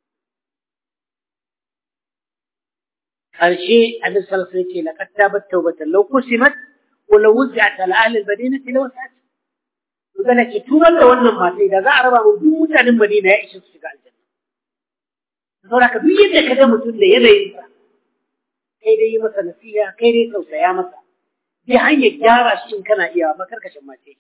[SPEAKER 1] ƙarshe annabi sallallahu alaihi wasallam yace laqad tabat tawbatan law qusimat wa law wuzi'at ala ahli al-madinati law sa'at to da ce tuban da wannan matai da za a raba mu duk mutanen Madina ya ishe su shiga aljanna saboda ka duk yadda ka ga mutum da yanayinsa kai dai yi masa nasiha kai dai tausaya masa bi hanyar gyara shi in kana iya makarkashin mace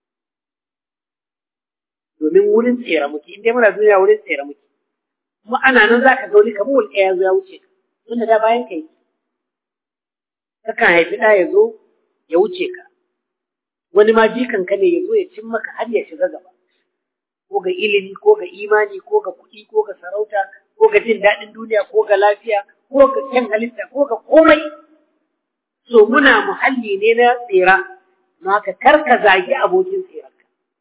[SPEAKER 1] domin wurin tsere muke in dai muna duniya wurin tsere muke kuma ana nan za ka ga wani kamar wani ya zo ya wuce ka tunda da bayan kai kakan haifi ɗa ya zo ya wuce ka wani ma jikan ka ne ya zo ya cin maka har ya shiga gaba ko ga ilimi ko ga imani ko ga kuɗi ko ga sarauta ko ga jin daɗin duniya ko ga lafiya ko ga kyan halitta ko ga komai so muna muhalli ne na tsira ma ka karka zagi abokin tsirarka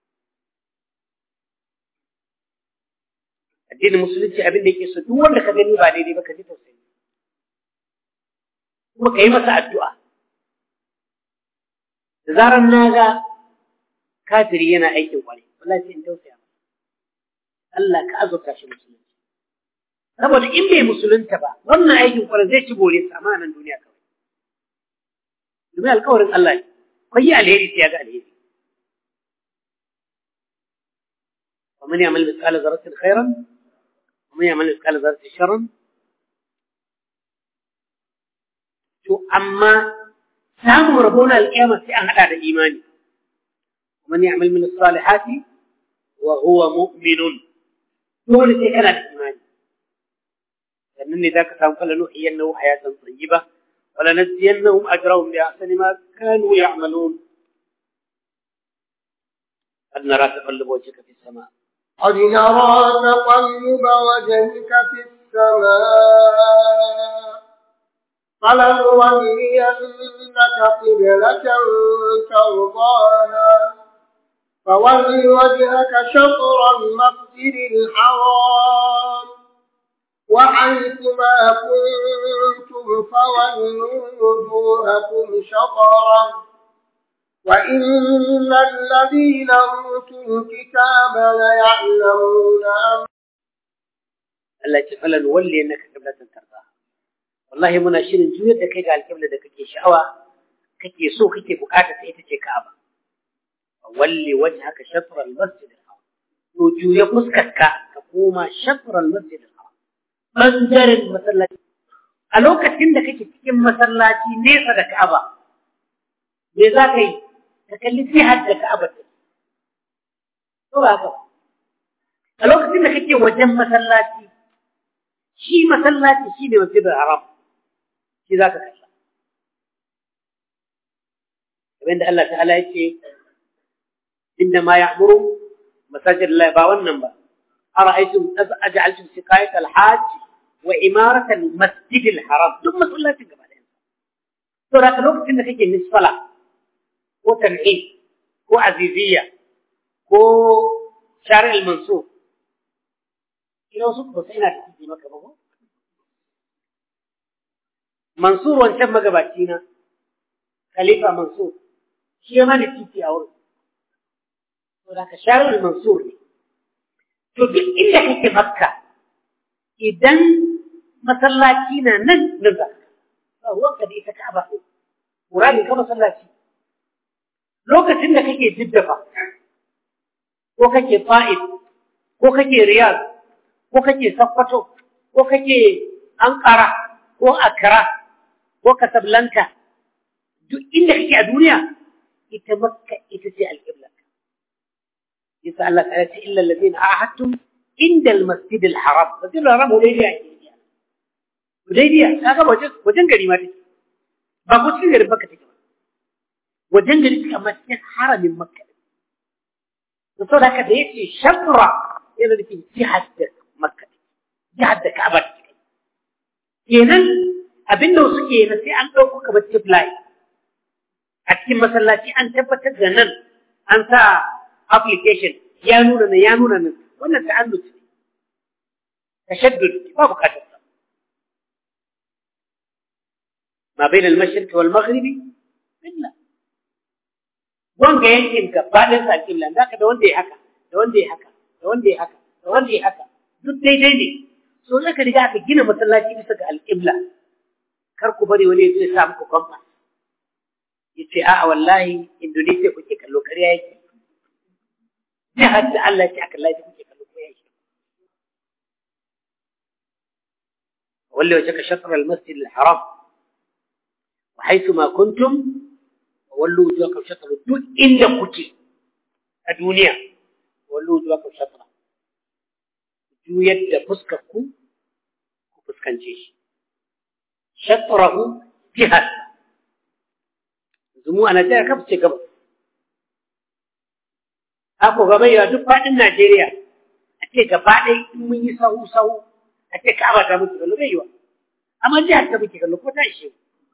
[SPEAKER 1] addinin musulunci abin da yake so duk wanda ka gani ba daidai ba ka ji tausayi kuma ka yi masa addu'a da zarar na ga kafiri yana aikin kwarai wallahi sai in tausaya masa Allah ka azurta shi musulunci saboda in bai musulunta ba wannan aikin kwarai zai ci bore sa amma nan duniya kawai domin alƙawarin Allah ne ko yi alheri sai ya ga alheri ومن يعمل مثقال ذرة خيرا ومن يعمل مثقال ذرة شرا to amma samun rabona alƙiyama sai an hada da imani ومن يعمل من الصالحات وهو مؤمن dole sai kana da imani sannan ne zaka samu fala nuhiyannahu hayatan tayyiba wala najziyannahum ajrahum bi ahsani ma kanu ya'malun qad nara taqalluba wajhika fis sama'
[SPEAKER 2] قد نرى تقلب وجهك في السماء فلنولينك قبلة ترضاها فول وجهك شطر المسجد الحرام وحيث ما كنتم فولوا وجوهكم شطره وإن الذين أوتوا الكتاب ليعلمون أن
[SPEAKER 1] التي فلنولي أنك قبلة ترضاها والله منا شيرين جوية da kai ga alƙibla da kake sha'awa kake so kake bukata ta ita ce Ka'aba walli wajhaka shatr al-masjid al-haram to juya fuskarka ka koma shatr al-masjid al-haram bangaren masallaci a lokacin da kake cikin masallaci nesa da Ka'aba me za ka yi ka kalli jihar da Ka'aba ta to ba ka a lokacin da kake wajen masallaci shi masallaci shi ne masjid al-haram shi za ka kalla kamar da Allah ta'ala yake inda ma ya'muru masajid Allah ba wannan ba ara'aytum aj'altum siqayat al-hajj wa imarat al-masjid al-haram duk masallacin gaba da to da lokacin da kake misfala ko tan'im ko aziziyya ko shari al-mansur ina su ko sai na tafi maka ba ko mansur wancan magabaci na khalifa mansur shi ma ne titi a wurin to da ka shari al-mansur ne to duk inda kake makka idan masallaci na nan nan za ka ruwanka da ita ka'aba muradi ka masallaci lokacin da kake jiddafa ko kake Fa'id ko kake Riyadh ko kake Sokoto ko kake Ankara ko Accra ko Casablanca duk inda kake a duniya ita Makka ita ce al-qibla yasa Allah ta'ala ce illa alladhina ahadtum inda al-masjid al-haram masjid al-haram Hudaybiya Hudaybiya kaga wajen wajen gari ma take ba ko cikin garin Makka take ba wajen gari take amma cikin haramin Makka to saboda haka da yace shatra yana nufin jihad Makka jihad da Ka'aba kenan abinda suke na sai an dauko kamar tiflai a cikin masallaci an tabbatar da nan an sa application ya nuna ne ya nuna ne wannan ta'annuci tashaddud ba bukatar sa ma bain al-mashriq wal maghribi billah wanga yankin gabaɗin sa kibla da ka da wanda ya haka da wanda ya haka da wanda ya haka da wanda ya haka duk daidai ne so zaka riga aka gina masallaci bisa ga al-qibla kar ku bari wani ya sa muku kompas yace a'a wallahi Indonesia kuke kallo kariya yake jihad da Allah ya aka lafi kuke kallo ko yake wallahi wajaka shatr al-masjid al-haram wa haythu ma kuntum wallu wujuhakum shatr duk inda kuke a duniya wallu wujuhakum shatr juyar da fuskar ku ku fuskance shi shatrahu jihad zumu ana jira kafce gaba ako gaba ya duk fadin Najeriya ake gaba dai in mun yi sahu sahu ake Ka'aba ta mutu kallo bai yiwa amma jihar ta muke kallo ko ta ishe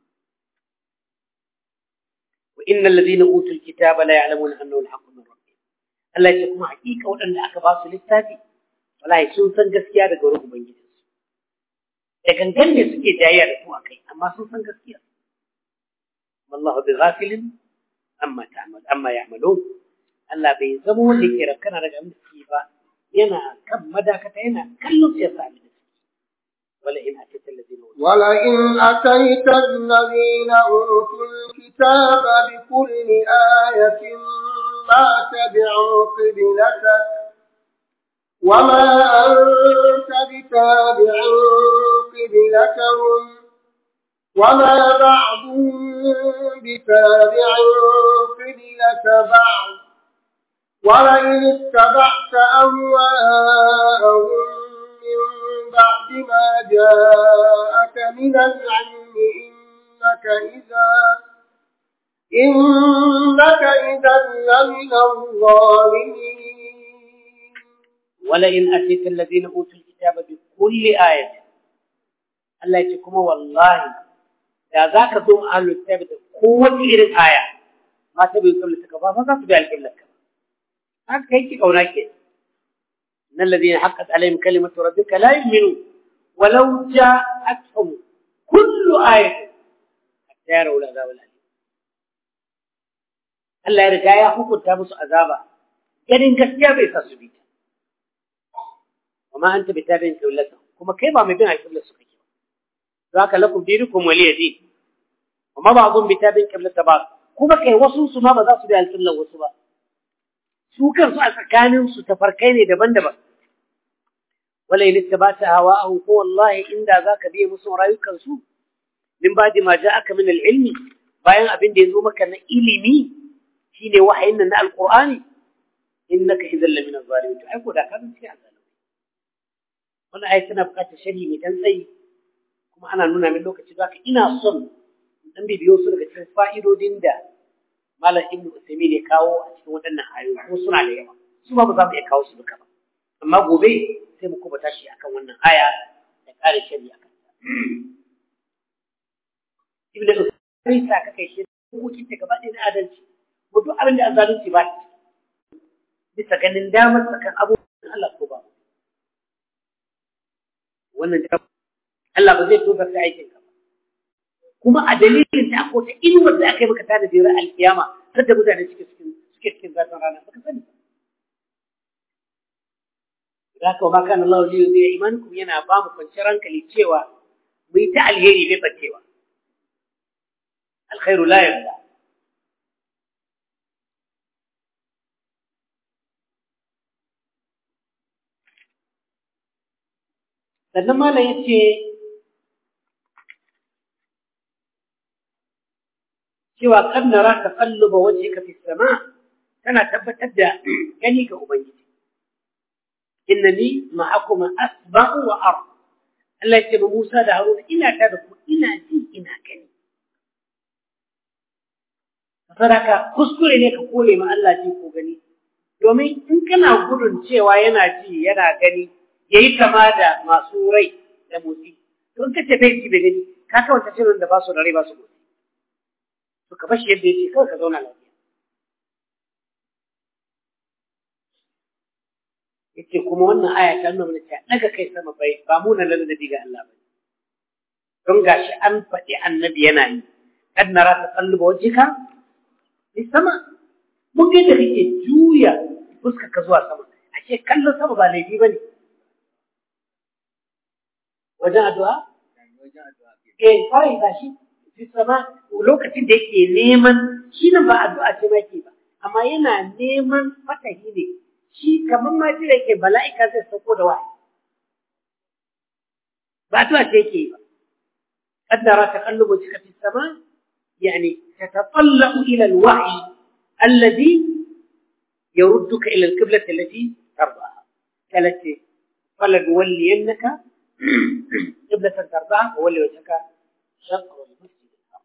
[SPEAKER 1] wa innal ladina utul kitaba la ya'lamuna annahu al-haqqu min rabbihim Allah ya kuma hakika wadanda aka ba su littafi wallahi sun san gaskiya daga wurin ubangijinsu da gangan ne suke jayayya da su akai amma sun san gaskiya wallahu bighafilin amma ta'mal amma ya'malun Allah bai zama wanda yake rakkana daga abin da suke ba yana kan madakata yana kallon sai ya sami da suke wala in atayta alladhina
[SPEAKER 2] wala in atayta alladhina utul kitaba bi kulli ayatin ma tabi'u qiblatak وما أنت بتابع قبلتهم وما بعضهم بتابع قبلة بعض ولئن اتبعت أهواءهم من بعد ما جاءك من العلم إنك إذا إنك إذا لمن الظالمين
[SPEAKER 1] ولئن أتيت الذين أوتوا الكتاب بكل آية الله يتكم والله إذا ذاك ذو أهل الكتاب قوة إيرن آية ما تبي قبل التكفى فقط بألك لك هذا كيف كونك إن الذين حقت عليهم كلمة ربك لا يؤمنون ولو جاءتهم كل آية حتى يروا العذاب الأليم الله يرجع يحكم تابس عذابا كان كسيا بيساسبيت وما أنت بتابع قبلتهم كما كيف عم يبين قبل السكين ذاك لكم دينكم ولي دين وما بعضهم بتابع قبلة بعض كما كي وصوص ما بدأ سبيع القبلة وصبا su kansu a tsakaninsu tafarkai ne daban-daban wala in ittabata hawa'ahu ko wallahi inda zaka biye musu rayukansu min ba'di ma ja'aka min al-ilmi bayan abin da yazo maka na ilimi shine wahayin nan na alqur'ani innaka idhal min az-zalimin ai ko da ka bin sai azalimi wannan ayat tana buƙatar sharhi mai dan tsayi kuma ana nuna min lokaci zaka ina son dan bibiyo su daga cikin fa'idodin da Malam Ibn Uthaymeen ya kawo a cikin waɗannan ayoyi ko suna da yawa su ba za mu iya kawo su duka ba amma gobe sai mu kuma tashi akan wannan aya da ƙarin shari'a akan ta Ibn Uthaymeen sa ka kai shi hukuncin ta gaba ɗaya na adalci ko duk abin da azalunci ba ta bisa ganin damar tsakan abubuwan Allah ko ba wannan Allah ba zai tofa ta aikin ka kuma a dalilin da akwai ta inuwar da aka yi maka tada jira alkiyama har da mutane suke cikin suke cikin zafin rana baka sani zaka wa kana Allah li yudhi imankum yana ba mu kwanciyar hankali cewa mu yi ta alheri bai bacewa alkhairu la yabda sannan malam yace cewa kan nara taqalluba wajhika fi sama kana tabbatar da gani ga ubangiji innani ma'akum asba'u wa ara Allah ya ce ba Musa da Haruna ina ta da ku ina ji ina gani. Sadaka kuskure ne ka kore ma Allah ji ko gani. Domin in kana gudun cewa yana ji yana gani yayi kama da masu rai da motsi. To in ka ce bai ji bai gani ka kawanta shirin da ba su da rai ba su motsi. To ka bashi yadda yake kawai ka zauna lafiya. yace kuma wannan aya ta nuna mana cewa daga kai sama bai ba mu na ladabi ga Allah ba don gashi an faɗi annabi yana yi kad nara taqalluba wajhika fi sama mun ga da kake juya fuskar ka zuwa sama ashe kallon sama ba laifi bane wajen addu'a wajen addu'a eh kai gashi fi sama lokacin da yake neman shi nan ba addu'a ce ma yake ba amma yana neman fatahi ne shi kamar ma jira yake bala'ika zai sauko da wahayi ba addu'a ce yake ba qaddara taqallubu ka fi sama yani tatatallu ila alwahyi alladhi يردك إلى القبلة التي ترضاها التي فلنولينك قبلة ترضاها وولي وجهك شطر المسجد الحرام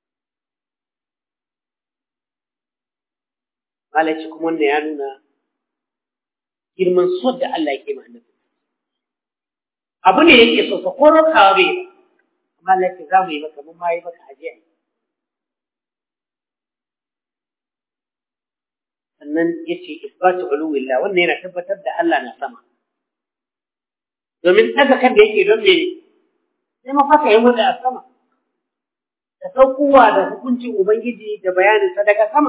[SPEAKER 1] قال لكم أن يعنونا girman so da Allah yake ma annabi abu ne yake so so koro kawe amma Allah yake zamu yi maka mun mai maka ajiya sannan yace isbatu uluwillah wannan yana tabbatar da Allah na sama domin daga kan da yake don me sai mafaka yayin da sama da saukowa da hukuncin ubangiji da bayanin sadaka sama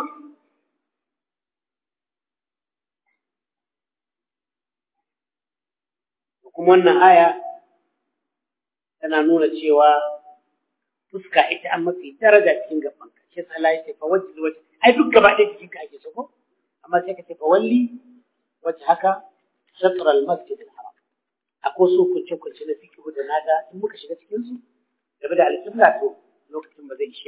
[SPEAKER 1] kuma wannan aya tana nuna cewa fuska ita an mafi daraja cikin gaban ka shi Allah ya ce fa wajhi wajhi ai duk gaba ɗaya cikin ka ake so ko amma sai ka ce fa walli wajhaka shatr al-masjid al-haram akwai su kunce kunce na fiqh da nada in muka shiga cikin su game da al-qibla to lokacin ba zai